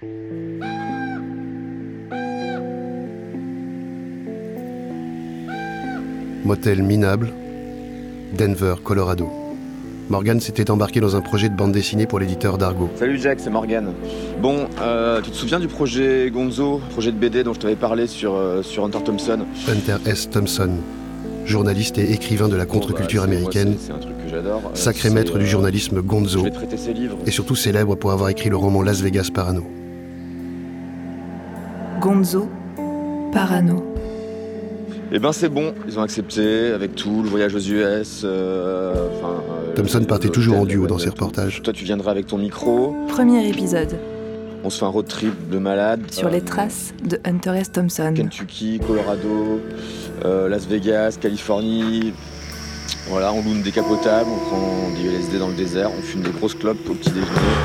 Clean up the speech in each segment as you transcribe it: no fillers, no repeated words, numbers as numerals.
Motel minable, Denver, Colorado. Morgan s'était embarqué dans un projet de bande dessinée pour l'éditeur d'Argo. Salut Jack, c'est Morgan. Bon, tu te souviens du projet Gonzo, projet de BD dont je t'avais parlé sur Hunter Thompson ? Hunter S. Thompson, journaliste et écrivain de la contre-culture américaine, c'est un truc que j'adore. sacré maître du journalisme Gonzo, Je vais te prêter ses livres. et surtout célèbre pour avoir écrit le roman Las Vegas Parano. Gonzo, Parano. Eh ben c'est bon, ils ont accepté, avec tout, le voyage aux US, Thompson partait toujours en duo dans ses reportages. Toi tu viendras avec ton micro, Premier épisode, on se fait un road trip de malade. sur les traces de Hunter S. Thompson. Kentucky, Colorado, Las Vegas, Californie. Voilà, on loue une décapotable, on prend des LSD dans le désert, on fume des grosses clopes au petit déjeuner.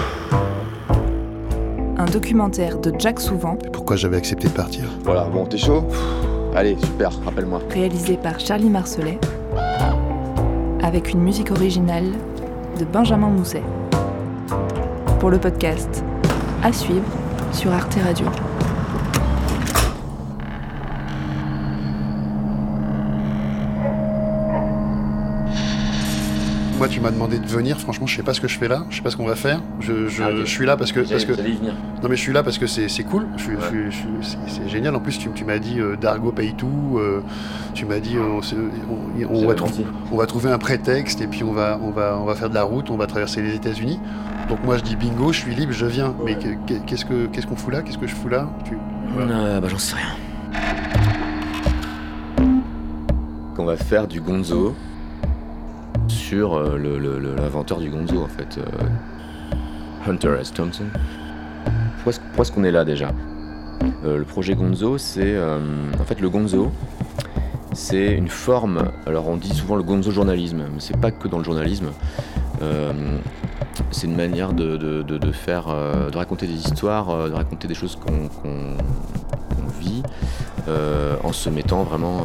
Un documentaire de Jack Souvent, Pourquoi j'avais accepté de partir ? Voilà, bon, t'es chaud ? Allez, super, rappelle-moi. réalisé par Charlie Marcelet, avec une musique originale de Benjamin Mousset. Pour le podcast, à suivre sur Arte Radio. Moi, tu m'as demandé de venir. Franchement, je sais pas ce que je fais là. Je sais pas ce qu'on va faire. Je suis là parce que. J'allais y venir. Non, mais je suis là parce que c'est cool. C'est génial. En plus, tu m'as dit Dargo paye tout. Tu m'as dit on va trouver un prétexte et puis on va faire de la route. On va traverser les États-Unis. Donc moi, je dis bingo. Je suis libre. Je viens. Mais qu'est-ce qu'on fout là ? Qu'est-ce que je fous là ? J'en sais rien. Qu'on va faire du Gonzo sur l'inventeur du Gonzo, en fait, Hunter S. Thompson. Pourquoi est-ce qu'on est là déjà ? Le projet Gonzo, c'est en fait le Gonzo, c'est une forme. Alors on dit souvent le Gonzo journalisme, mais c'est pas que dans le journalisme. C'est une manière de faire, de raconter des histoires, de raconter des choses qu'on vit, en se mettant vraiment.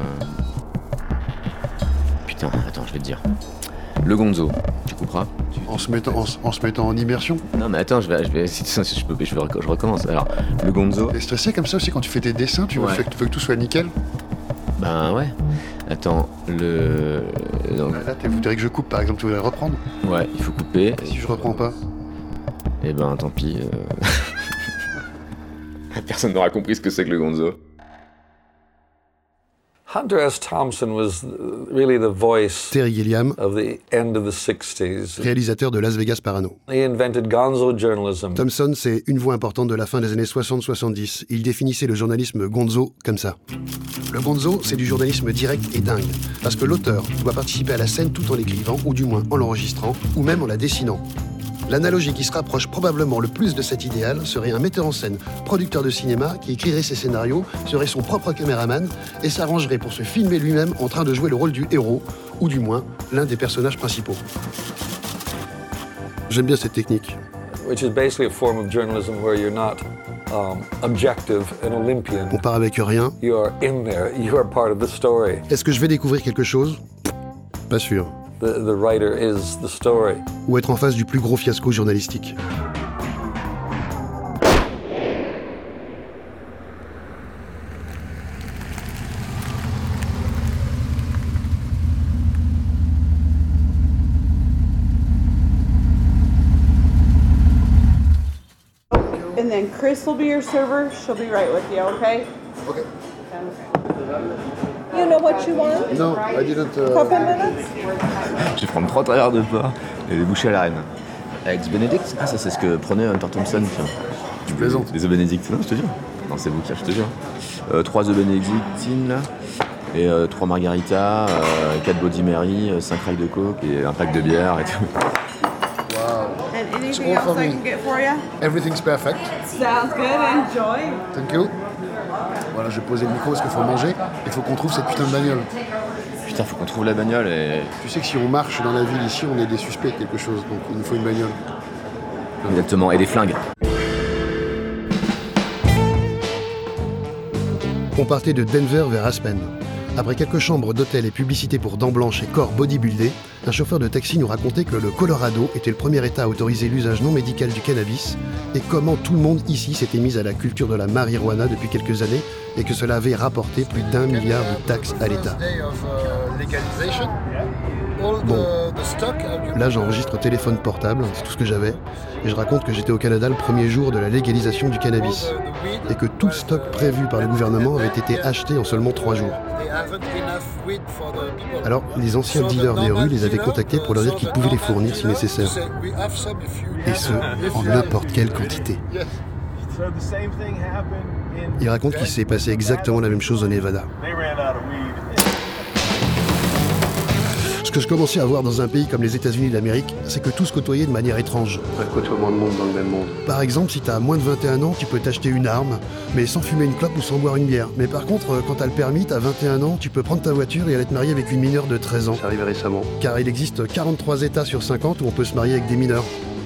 Putain, attends, je vais te dire. Le Gonzo, tu couperas. En se mettant en immersion. Non mais attends, je recommence. Alors, le Gonzo. T'es stressé comme ça aussi quand tu fais tes dessins, tu veux que tout soit nickel. Ben ouais. Attends, donc... Là, tu voudrais que je coupe, par exemple, tu voudrais reprendre. Ouais, il faut couper. Si je reprends pas. Eh ben tant pis. Personne n'aura compris ce que c'est que le Gonzo. Hunter S. Thompson was really the voice Terry Gilliam, of the end of the 60s. réalisateur de Las Vegas Parano. He invented gonzo journalism. Thompson, c'est une voix importante de la fin des années 60-70. Il définissait le journalisme gonzo comme ça. Le gonzo, c'est du journalisme direct et dingue. Parce que l'auteur doit participer à la scène tout en l'écrivant, ou du moins en l'enregistrant, ou même en la dessinant. L'analogie qui se rapproche probablement le plus de cet idéal serait un metteur en scène, producteur de cinéma, qui écrirait ses scénarios, serait son propre caméraman et s'arrangerait pour se filmer lui-même en train de jouer le rôle du héros, ou du moins l'un des personnages principaux. J'aime bien cette technique. Which is basically a form of journalism where you're not objective and Olympian. On part avec rien. You are in there. You are part of the story. Est-ce que je vais découvrir quelque chose ? Pas sûr. The writer is the story. Ou être en face du plus gros fiasco journalistique. And then Chris will be your server. She'll be right with you, okay? Okay. You know what you want? No, I didn't. Couple minutes? Je vais prendre 3 travers de porc et des bouchées à la reine. Eggs Benedict ? Ah, ça c'est ce que prenait Hunter Thompson. Tu plaisantes. Des œufs Benedict, non, je te jure. Non, c'est vous qui, je te jure. 3 œufs Benedictine, là. Et 3 margaritas, 4 Bloody Mary, 5 racks de coke et un pack de bière et tout. And anything else I can get for you? Everything's perfect. Sounds good. Enjoy. Thank you. Voilà, je vais poser le micro parce qu'il faut manger. Il faut qu'on trouve cette putain de bagnole. Putain, faut qu'on trouve la bagnole et... Tu sais que si on marche dans la ville ici, on est des suspects de quelque chose. Donc il nous faut une bagnole. Exactement, et des flingues. On partait de Denver vers Aspen. Après quelques chambres d'hôtel et publicités pour dents blanches et corps bodybuildés, un chauffeur de taxi nous racontait que le Colorado était le premier État à autoriser l'usage non médical du cannabis et comment tout le monde ici s'était mis à la culture de la marijuana depuis quelques années et que cela avait rapporté plus d'1 milliard de taxes à l'État. Bon, là j'enregistre téléphone portable, c'est tout ce que j'avais, et je raconte que j'étais au Canada le premier jour de la légalisation du cannabis, et que tout le stock prévu par le gouvernement avait été acheté en seulement 3 jours. Alors les anciens dealers des rues les avaient contactés pour leur dire qu'ils pouvaient les fournir si nécessaire. Et ce, en n'importe quelle quantité. Il raconte qu'il s'est passé exactement la même chose au Nevada. Ce que je commençais à voir dans un pays comme les États-Unis d'Amérique, c'est que tout se côtoyait de manière étrange. Un côtoiement de monde dans le même monde. Par exemple, si t'as moins de 21 ans, tu peux t'acheter une arme, mais sans fumer une clope ou sans boire une bière. Mais par contre, quand t'as le permis, t'as 21 ans, tu peux prendre ta voiture et aller te marier avec une mineure de 13 ans. C'est arrivé récemment. Car il existe 43 États sur 50 où on peut se marier avec des mineurs.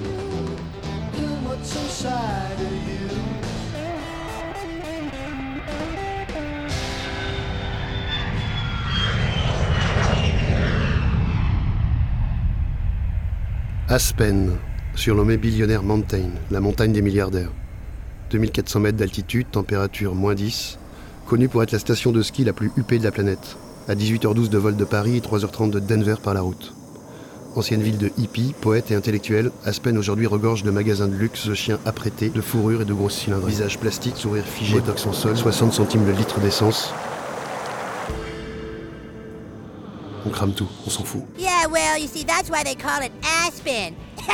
Aspen, surnommé Billionaire Mountain, la montagne des milliardaires. 2400 mètres d'altitude, température -10, connue pour être la station de ski la plus huppée de la planète, à 18h12 de vol de Paris et 3h30 de Denver par la route. Ancienne ville de hippies, poètes et intellectuels, Aspen aujourd'hui regorge de magasins de luxe, de chiens apprêtés, de fourrures et de grosses cylindres. Visage plastique, sourire figé, botox en sol, 60 centimes le litre d'essence. On crame tout, on s'en fout. Yeah, well, you see, that's why they call it Aspen.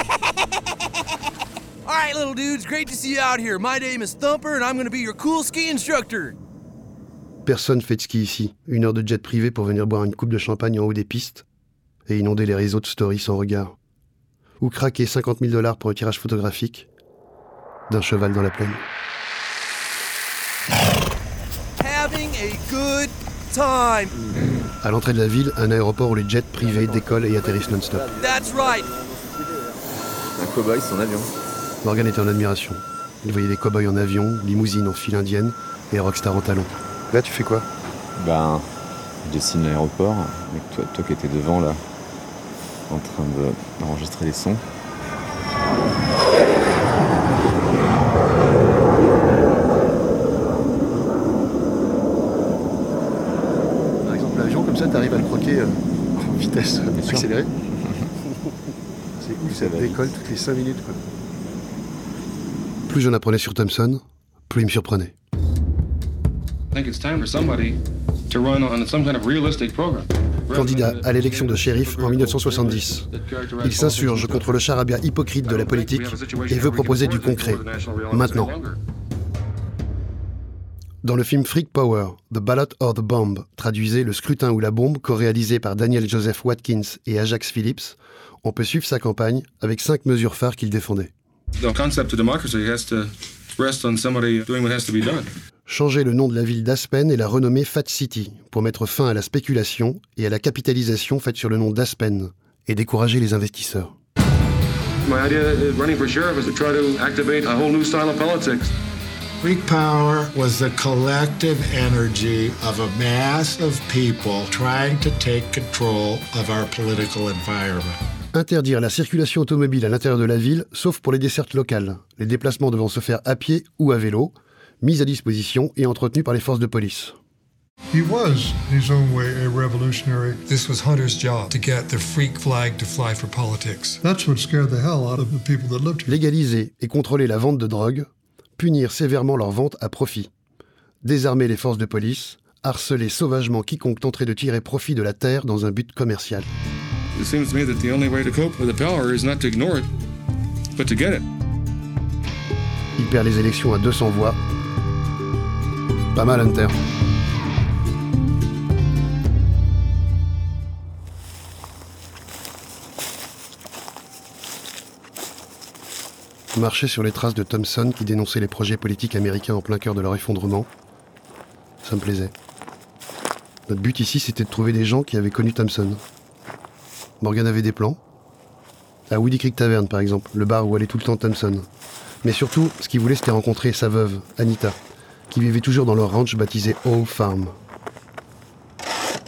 All right, little dudes, great to see you out here. My name is Thumper, and I'm going to be your cool ski instructor. Personne fait de ski ici. 1 heure de jet privé pour venir boire une coupe de champagne en haut des pistes et inonder les réseaux de stories sans regard. Ou craquer 50 000 $ pour un tirage photographique d'un cheval dans la plaine. Having a good time. À l'entrée de la ville, un aéroport où les jets privés décollent et atterrissent non-stop. That's right. Un cow-boy, son avion. Morgan était en admiration. Il voyait des cow-boys en avion, limousines en file indienne et rockstar en talons. Là, tu fais quoi ? Ben, je dessine l'aéroport, avec toi qui étais devant là, en train d'enregistrer les sons. Par exemple, l'avion, comme ça, t'arrives à le croquer en vitesse accélérée. C'est ouf, ça décolle toutes les 5 minutes, quoi. Plus j'en apprenais sur Thompson, plus il me surprenait. Candidat à l'élection de shérif en 1970. Il s'insurge contre le charabia hypocrite de la politique et veut proposer du concret, maintenant. Dans le film Freak Power, The Ballot or the Bomb, traduisez Le scrutin ou la bombe, co-réalisé par Daniel Joseph Watkins et Ajax Phillips, on peut suivre sa campagne avec 5 mesures phares qu'il défendait. The concept of democracy has to rest on somebody doing what has to be done. Changer le nom de la ville d'Aspen et la renommer Fat City, pour mettre fin à la spéculation et à la capitalisation faite sur le nom d'Aspen, et décourager les investisseurs. My idea of running for sheriff is to try to activate a whole new style of politics. Freak Power was the collective energy of a mass of people trying to take control of our political environment. Interdire la circulation automobile à l'intérieur de la ville, sauf pour les dessertes locales, les déplacements devant se faire à pied ou à vélo, mis à disposition et entretenus par les forces de police. He was, in his own way, a revolutionary. This was Hunter's job, to get the freak flag to fly for politics. That's what scared the hell out of the people that lived here. Légaliser et contrôler la vente de drogue, punir sévèrement leur vente à profit, désarmer les forces de police, harceler sauvagement quiconque tenterait de tirer profit de la terre dans un but commercial. It seems to me that the only way to cope with the power is not to ignore it, but to get it. Il perd les élections à 200 voix. Pas mal, Hunter. Marcher sur les traces de Thompson qui dénonçait les projets politiques américains en plein cœur de leur effondrement, ça me plaisait. Notre but ici, c'était de trouver des gens qui avaient connu Thompson. Morgan avait des plans. À Woody Creek Tavern, par exemple, le bar où allait tout le temps Thompson. Mais surtout, ce qu'il voulait, c'était rencontrer sa veuve, Anita, qui vivait toujours dans leur ranch baptisé Old Farm.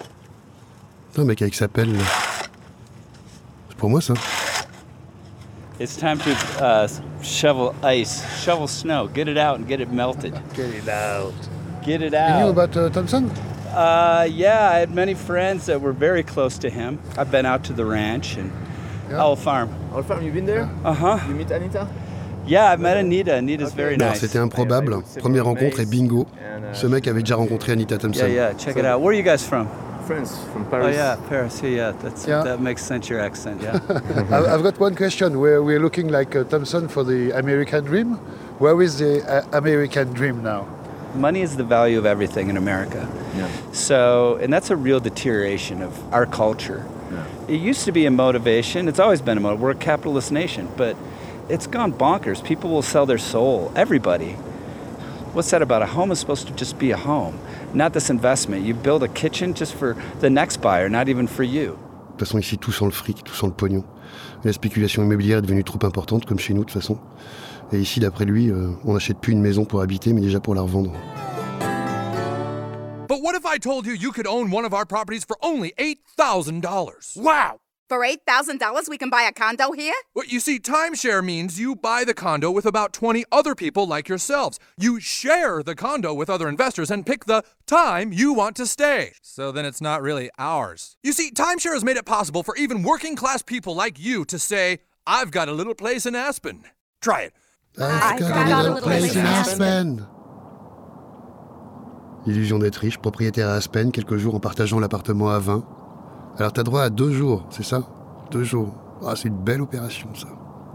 Un mec avec sa pelle, là. C'est pour moi, ça. It's time to shovel snow. Get it out and get it melted. Get it out. Get it You knew out. about Thompson? Yeah, I had many friends that were very close to him. I've been out to the ranch and Owl Farm. Owl Farm, you've been there? Uh-huh. You meet Anita? Yeah, I've met Anita. Anita's very Alors, nice. c'était improbable. Première rencontre et bingo. Ce mec avait déjà rencontré Anita Thompson. Yeah, check it out. Where are you guys from? France, from Paris. Oh yeah, Paris. Yeah, that makes sense. Your accent, yeah. I've got one question. We're looking like Thompson for the American dream. Where is the American dream now? Money is the value of everything in America. Yeah. So, and that's a real deterioration of our culture. Yeah. It used to be a motivation. It's always been a motivation. We're a capitalist nation, but it's gone bonkers. People will sell their soul. Everybody. What's that about? A home is supposed to just be a home, not this investment. You build a kitchen just for the next buyer, not even for you. De toute façon, ici, tout sent le fric, tout sent le pognon. La spéculation immobilière est devenue trop importante, comme chez nous, de toute façon. Et ici, d'après lui, on n'achète plus une maison pour habiter, mais déjà pour la revendre. But what if I told you you could own one of our properties for only $8,000? Wow! For $8,000, we can buy a condo here? Well, you see, timeshare means you buy the condo with about 20 other people like yourselves. You share the condo with other investors and pick the time you want to stay. So then it's not really ours. You see, timeshare has made it possible for even working class people like you to say, I've got a little place in Aspen. Try it. I've got a little place in Aspen. L'illusion d'être riche, propriétaire à Aspen, quelques jours en partageant l'appartement à 20. Alors t'as droit à 2 jours, c'est ça? 2 jours. Ah, c'est une belle opération, ça.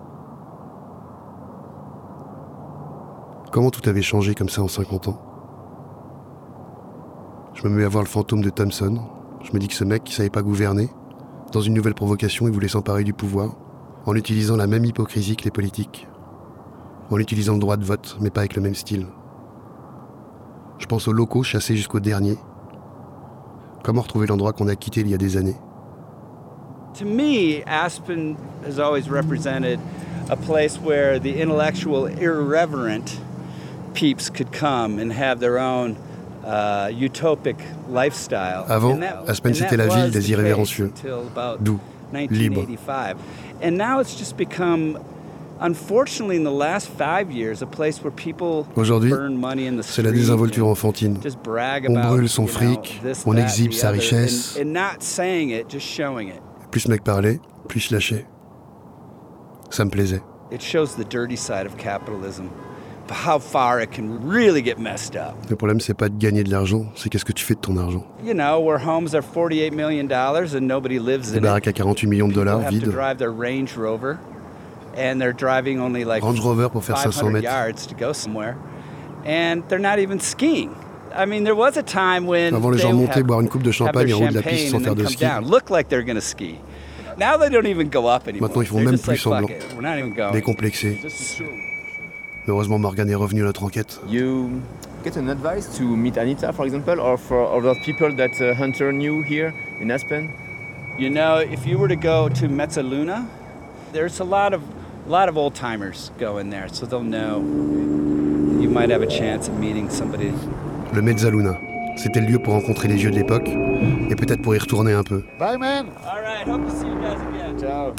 Comment tout avait changé comme ça en 50 ans? Je me mets à voir le fantôme de Thompson. Je me dis que ce mec qui savait pas gouverner, dans une nouvelle provocation, il voulait s'emparer du pouvoir, en utilisant la même hypocrisie que les politiques. En utilisant le droit de vote, mais pas avec le même style. Je pense aux locaux chassés jusqu'au dernier. Comment retrouver l'endroit qu'on a quitté il y a des années? To me, Aspen has always represented a place where the intellectual, irreverent peeps could come and have their own utopic lifestyle. Avant, Aspen c'était la ville des irrévérencieux, doux, libres. And now it's just become, unfortunately, in the last 5 years, a place where people Aujourd'hui, burn money in the c'est la désinvolture enfantine. On brûle son fric, on exhibe sa richesse. And not saying it, just showing it. Plus ce mec parlait, plus je lâchais. Ça me plaisait. It shows the dirty side of capitalism, how far it can really get messed up. Le problème, c'est pas de gagner de l'argent, c'est qu'est-ce que tu fais de ton argent. You know, where homes are $48 million and nobody lives in Des baraques à it. 48 millions de dollars, People have to vides. drive their Range Rover, and they're driving only like Range Rover pour faire 500 500 mètres. yards to go somewhere, and they're not even skiing. I mean, there was a time when Avant, les they gens would montaient boire une coupe de have champagne their en haut de la piste champagne sans and faire then de come ski. down, look like they're going to ski. Now they don't even go up anymore. Maintenant, ils font They're même just plus like, semblant. fuck it, we're not even going. Décomplexés. Heureusement, Morgan est revenu à notre enquête. You get an advice to meet Anita, for example, or for other people that Hunter knew here in Aspen? You know, if you were to go to Mezzaluna, there's a lot of old timers going there, so they'll know. You might have a chance of meeting somebody. Le Mezzaluna. C'était le lieu pour rencontrer les vieux de l'époque, et peut-être pour y retourner un peu. Bye, man. All right, hope to see you guys again. Ciao.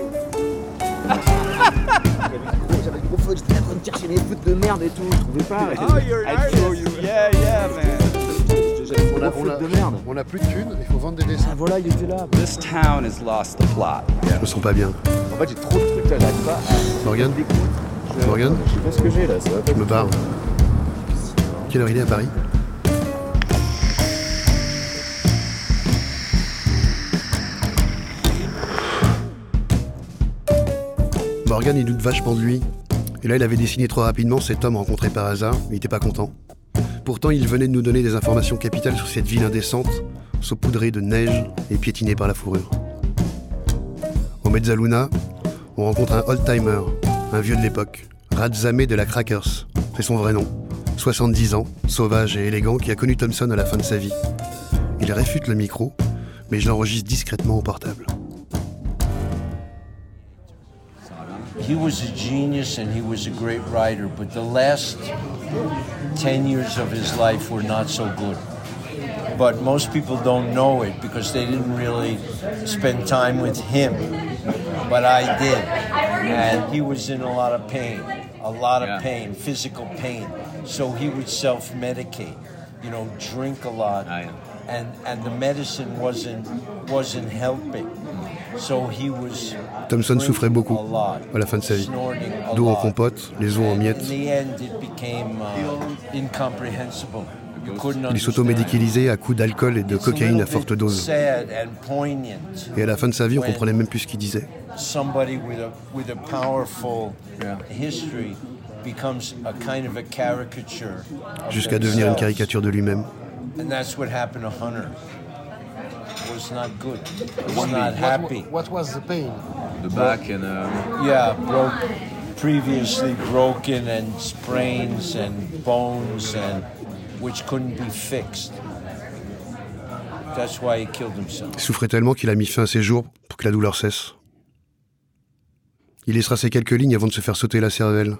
J'avais trop fun, j'étais en train de chercher mes foot de merde et tout, je trouvais pas. Oh, you're an artist. Yeah, man. J'avais trop foot de merde. On a plus de thunes, il faut vendre des dessins. Ah voilà, il était là. This town has lost the plot. Je me sens pas bien. En fait, j'ai trop de trucs là, j'arrive pas à... Morgan Morgan Je sais pas ce que j'ai là, ça va pas. Je me barre. Quelle heure il est à Paris? Morgan, il doute vachement de lui. Et là, il avait dessiné trop rapidement cet homme rencontré par hasard. Il était pas content. Pourtant, il venait de nous donner des informations capitales sur cette ville indécente, saupoudrée de neige et piétinée par la fourrure. Au Mezzaluna, on rencontre un old-timer, un vieux de l'époque, Radzame de la Crackers. C'est son vrai nom. 70 ans, sauvage et élégant, qui a connu Thompson à la fin de sa vie. Il réfute le micro, mais je l'enregistre discrètement au portable. He was a genius and he was a great writer, but the last 10 years of his life were not so good. but most people don't know it because they didn't really spend time with him. But I did. And he was in a lot of pain, physical pain. So he would self-medicate, drink a lot. And the medicine wasn't helping. So he was Thompson souffrait beaucoup à la fin de sa vie. Dos en compote, les os en miettes. In the end, it became incomprehensible. Il s'automédicalisait à coups d'alcool et de cocaïne à forte dose. Et à la fin de sa vie, on comprenait même plus ce qu'il disait. Somebody with a powerful history becomes a kind of a caricature. Jusqu'à devenir une caricature de lui-même. And that's what happened to Hunter. It was not good. He was not happy. What was the pain? The back and previously broken and sprains and bones and which couldn't be fixed. That's why he killed himself. Il souffrait tellement qu'il a mis fin à ses jours pour que la douleur cesse. Il laissera ces quelques lignes avant de se faire sauter la cervelle.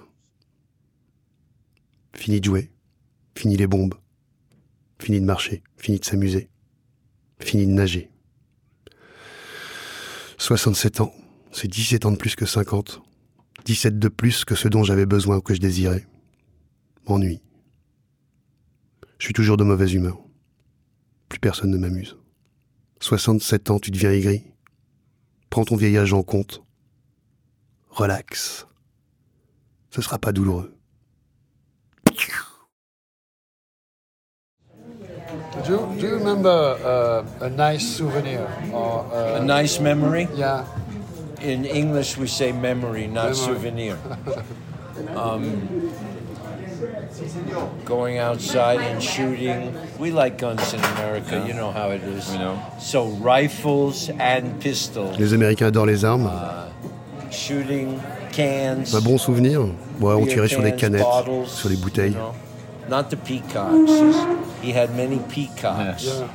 Fini de jouer, fini les bombes, fini de marcher, fini de s'amuser, fini de nager. 67 ans, c'est 17 ans de plus que 50, 17 de plus que ce dont j'avais besoin ou que je désirais. Ennui. Je suis toujours de mauvaise humeur. Plus personne ne m'amuse. 67 ans, tu deviens aigri. Prends ton vieillage en compte. Relax. Ce sera pas douloureux. Do you remember a nice souvenir? Or, a nice memory? Yeah. In English we say memory, not souvenir. Going outside and shooting. We like guns in America, you know how it is. We know. So rifles and pistols. Les Américains adorent les armes. Shooting cans. Un bon souvenir. Ouais, on tirait sur des canettes, sur les bouteilles. Not the peacocks. He had many peacocks. Yeah.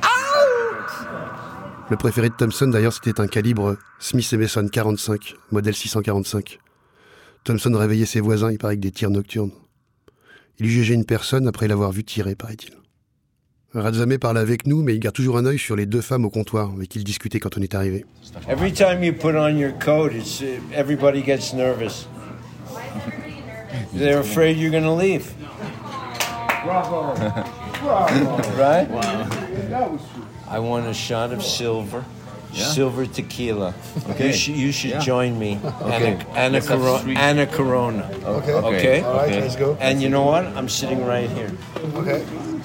Le préféré de Thompson, d'ailleurs, c'était un calibre Smith & Wesson 45, modèle 645. Thompson réveillait ses voisins, il paraît, avec des tirs nocturnes. Il y jugeait une personne après l'avoir vu tirer, paraît-il. Razamé parle avec nous, mais il garde toujours un œil sur les deux femmes au comptoir avec qui il discutait quand on est arrivé. Every time you put on your coat, everybody gets nervous. They're afraid you're going to leave. Bravo. Right? Wow. I want a shot of silver. Yeah. Silver tequila. Okay. You should join me. Okay. And a Corona. Okay. Okay? All right, let's go. And you know what? I'm sitting right here. Okay.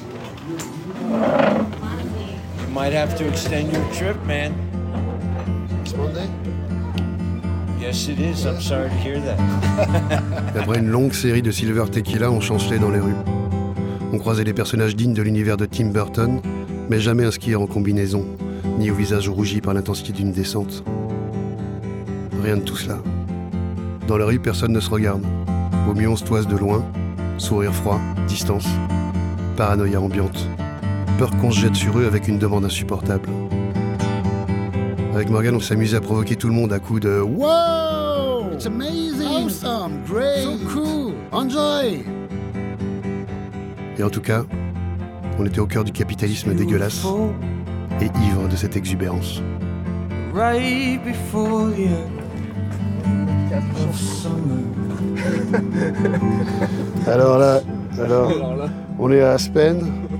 You might have to extend your trip, man. It's Monday? Yes, it is. I'm sorry to hear that. Après une longue série de Silver Tequila, on chancelait dans les rues. On croisait des personnages dignes de l'univers de Tim Burton, mais jamais un skieur en combinaison, ni au visage rougi par l'intensité d'une descente. Rien de tout cela. Dans la rue, personne ne se regarde. Au mieux, on se toise de loin, sourire froid, distance, paranoïa ambiante, peur qu'on se jette sur eux avec une demande insupportable. Avec Morgan, on s'amusait à provoquer tout le monde à coups de « Wow! It's amazing! Awesome! Great! So cool! Enjoy! » Et en tout cas, on était au cœur du capitalisme dégueulasse et ivre de cette exubérance. Right before the end of summer. Alors, on est à Aspen.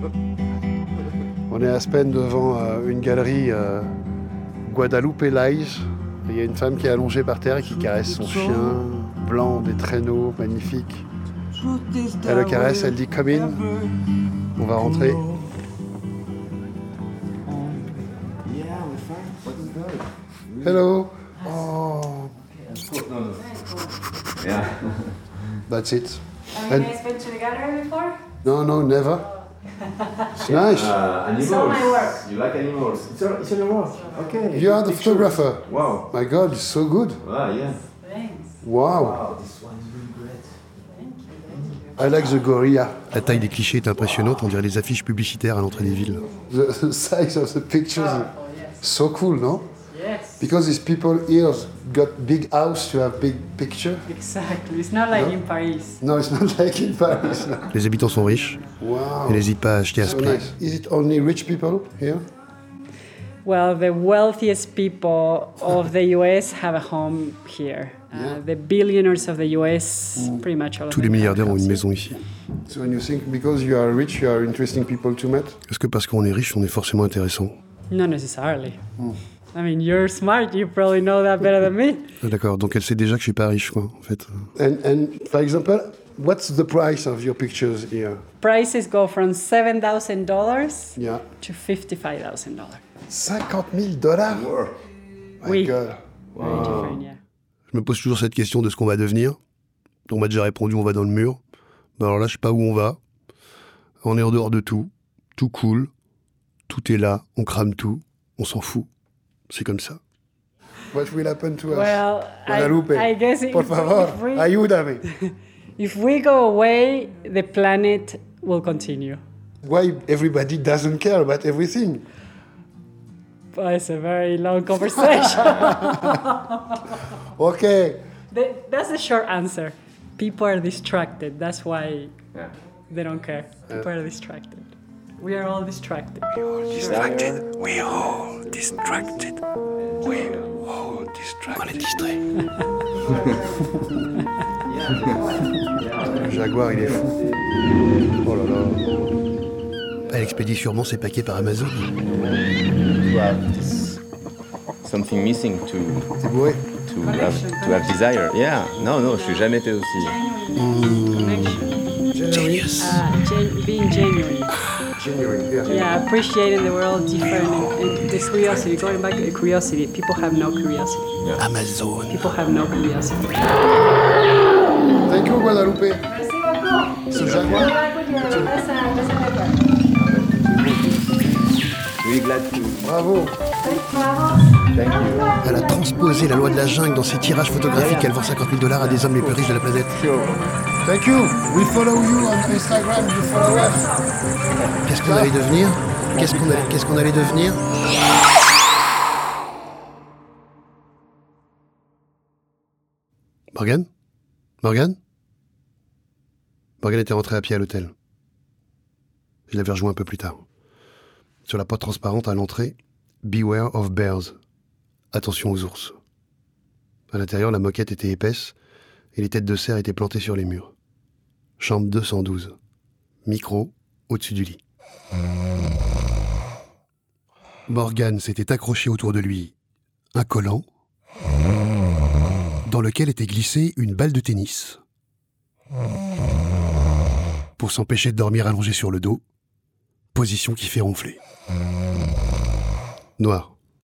On est à Aspen devant une galerie Guadalupe Live. Il y a une femme qui est allongée par terre et qui caresse son chien blanc, des traîneaux magnifiques. Elle le caresse, elle dit « Come in ». On va rentrer. Hello. Oh. Yeah. That's it. Have you guys been together before? No, never. It's nice. Animals. It's all my work. You like animals? It's on your work. Okay. You are the photographer. Wow. My God, it's so good. Ah, yeah. Thanks. Wow. This one is really great. I like the gorilla. La taille des clichés est impressionnante, on dirait les affiches publicitaires à l'entrée des villes. The size of the pictures is so cool, no? Yes. Because these people here got big house to have big picture. Exactly. It's not like No? in Paris. No, it's not like in Paris. Les habitants sont riches. Wow. Et n'hésitent pas à acheter à ce So prix. nice. Is it only rich people here? Well, the wealthiest people of the US have a home here. The billionaires of the US, pretty much all of Tous les them. milliardaires ont une maison ici. So when you think because you are rich, you are interesting people to meet? Est-ce que parce qu'on est riche, on est forcément intéressant? Not necessarily. I mean, you're smart. You probably know that better than me. Ah, d'accord, donc elle sait déjà que je suis pas riche, quoi, en fait. And for example, what's the price of your pictures here? Prices go from $7,000 Yeah. to $55,000. $50,000? Oui. God. Very different, yeah. Je me pose toujours cette question de ce qu'on va devenir. On m'a déjà répondu, on va dans le mur. Ben alors là, je sais pas où on va. On est en dehors de tout. Tout cool. Tout est là. On crame tout. On s'en fout. C'est comme ça. What will happen to us? Well, Guadalupe, I guess por favor, ayúdame. If we go away, the planet will continue. Why everybody doesn't care about everything? But it's a very long conversation. Okay. That's the short answer. People are distracted. That's why they don't care. People are distracted. We are all distracted. Distracted. We all distracted. We all distracted. On est distrait. Le jaguar, il est fou. Oh là là. Elle expédie sûrement ses paquets par Amazon. Something missing to have desire. Yeah, non, je suis jamais été aussi. Genius. Being genuine. Yeah, appreciating the world different and the curiosity. Going back to the curiosity, people have no curiosity. Yeah. Amazon. People have no curiosity. Thank you, Guadalupe. Ce jaguar. Oui, glad to. Bravo. Thank you. Elle a transposé la loi de la jungle dans ses tirages photographiques. Elle vend $50,000 à des hommes les plus riches de la planète. Thank you. We follow you on Instagram. You follow us. Qu'est-ce qu'on allait devenir? Qu'est-ce qu'on allait devenir? Morgane? Morgane était rentrée à pied à l'hôtel. Je l'avais rejoint un peu plus tard. Sur la porte transparente à l'entrée, Beware of Bears. Attention aux ours. À l'intérieur, la moquette était épaisse et les têtes de cerf étaient plantées sur les murs. Chambre 212. Micro au-dessus du lit. Morgane s'était accroché autour de lui un collant dans lequel était glissée une balle de tennis. Pour s'empêcher de dormir allongé sur le dos, position qui fait ronfler. Noir.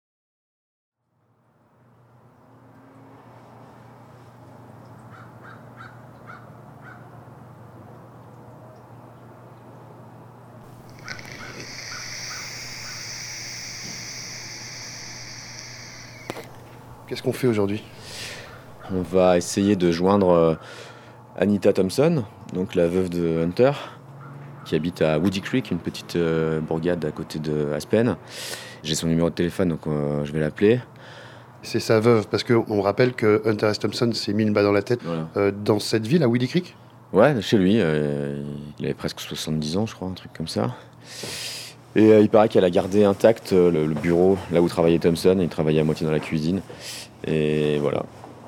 Qu'est-ce qu'on fait aujourd'hui? On va essayer de joindre Anita Thompson, donc la veuve de Hunter, qui habite à Woody Creek, une petite bourgade à côté de Aspen. J'ai son numéro de téléphone, donc je vais l'appeler. C'est sa veuve, parce qu'on rappelle que Hunter S. Thompson s'est mis une balle dans la tête dans cette ville, à Woody Creek. Ouais, chez lui. Il avait presque 70 ans, je crois, un truc comme ça. Et il paraît qu'elle a gardé intact le bureau, là où travaillait Thompson. Il travaillait à moitié dans la cuisine. Et voilà.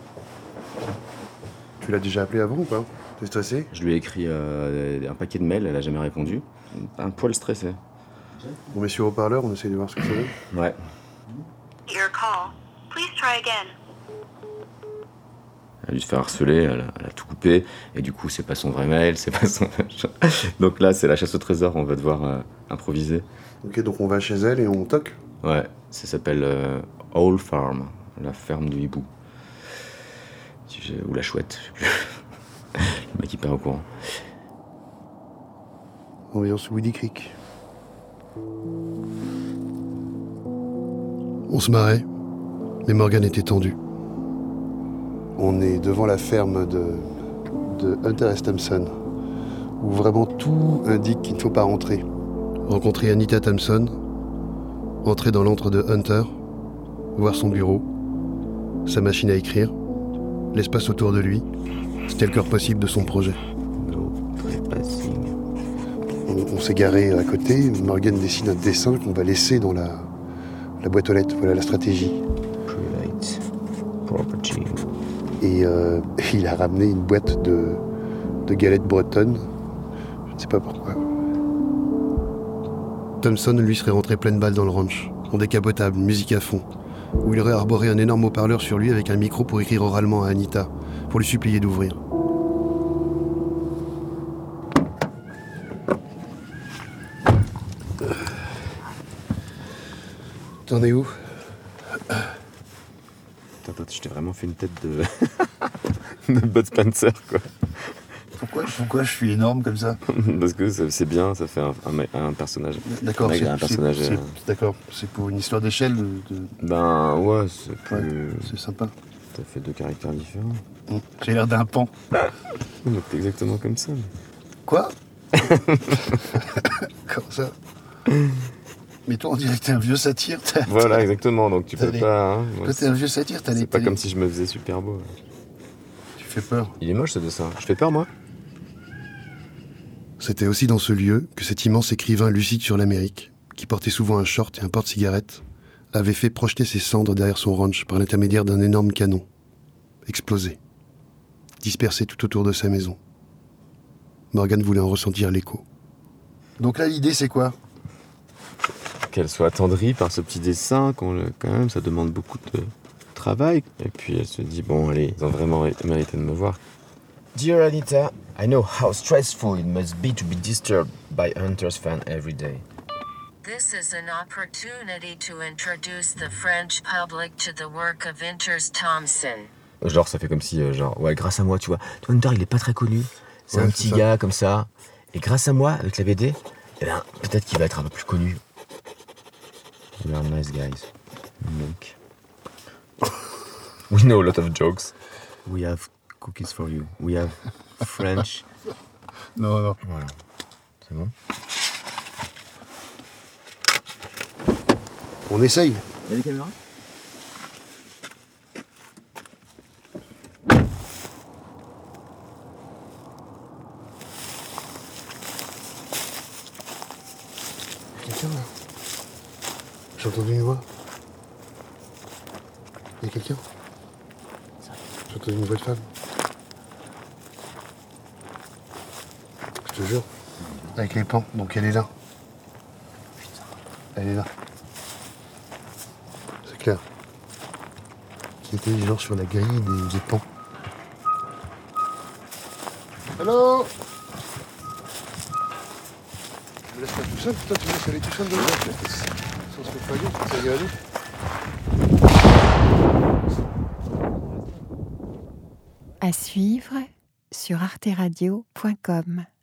Tu l'as déjà appelé avant ou pas? T'es stressé? Je lui ai écrit un paquet de mails, elle a jamais répondu. Un poil stressé. On met sur haut-parleur, on essaie de voir ce que ça donne. Ouais. Your call. Please try again. Elle a dû se faire harceler, elle a tout coupé. Et du coup, c'est pas son vrai mail, c'est pas son... Donc là, c'est la chasse au trésor, on va devoir improviser. Ok, donc on va chez elle et on toque? Ouais, ça s'appelle Owl Farm, la ferme du hibou. Ou la chouette, je sais plus. Le mec hyper au courant. Ambiance Woody Creek. On se marrait, mais Morgane était tendue. On est devant la ferme de Hunter S. Thompson, où vraiment tout indique qu'il ne faut pas rentrer. Rencontrer Anita Thompson, entrer dans l'antre de Hunter, voir son bureau, sa machine à écrire, l'espace autour de lui. C'était le cœur possible de son projet. On s'est garé à côté. Morgan dessine un dessin qu'on va laisser dans la boîte aux lettres. Voilà la stratégie. Et il a ramené une boîte de galettes bretonnes. Je ne sais pas pourquoi. Thompson, lui, serait rentré pleine balle dans le ranch, en décapotable, musique à fond, où il aurait arboré un énorme haut-parleur sur lui avec un micro pour écrire oralement à Anita, pour lui supplier d'ouvrir. T'en es où? Attends, je t'ai vraiment fait une tête de Bud Spencer, quoi. Pourquoi je suis énorme comme ça? Parce que c'est bien, ça fait un personnage. D'accord, D'accord, c'est pour une histoire d'échelle Ben ouais, c'est plus... Ouais, c'est sympa. T'as fait 2 caractères différents. J'ai l'air d'un pan. Donc t'es exactement comme ça. Quoi? Comment ça? Mais toi, on dirait que t'es un vieux satyre. Voilà, exactement, donc tu peux pas... Hein, toi, t'es un vieux satyre, t'as les... C'est pas comme si je me faisais super beau. Tu fais peur. Il est moche, ce dessin. Je fais peur, moi? C'était aussi dans ce lieu que cet immense écrivain lucide sur l'Amérique, qui portait souvent un short et un porte-cigarette, avait fait projeter ses cendres derrière son ranch par l'intermédiaire d'un énorme canon, explosé, dispersé tout autour de sa maison. Morgan voulait en ressentir l'écho. Donc là, l'idée, c'est quoi? Qu'elle soit attendrie par ce petit dessin, quand même, ça demande beaucoup de travail. Et puis elle se dit, bon, allez, ils ont vraiment mérité de me voir. Dear Anita, I know how stressful it must be to be disturbed by Hunter's fan every day. This is an opportunity to introduce the French public to the work of Hunter Thompson. Genre, ça fait comme si, ouais, grâce à moi, tu vois. Hunter, il est pas très connu. C'est un petit gars comme ça. Et grâce à moi, avec la BD, eh ben, peut-être qu'il va être un peu plus connu. We are nice guys. Donc. We know a lot of jokes. We have cookies for you. We have French. Non. Voilà. C'est bon? On essaye. Il y a des caméras? Quelqu'un là? J'ai entendu une voix. Il y a quelqu'un? J'ai entendu une voix de femme. Je te jure. Avec les pans, donc elle est là. Elle est là. C'est clair. Qui était genre sur la grille des pans. Allô? Je me laisse pas tout seul, putain, tu me laisses aller tout seul devant. Sans se faire gueule, ça y aller. À suivre sur arteradio.com.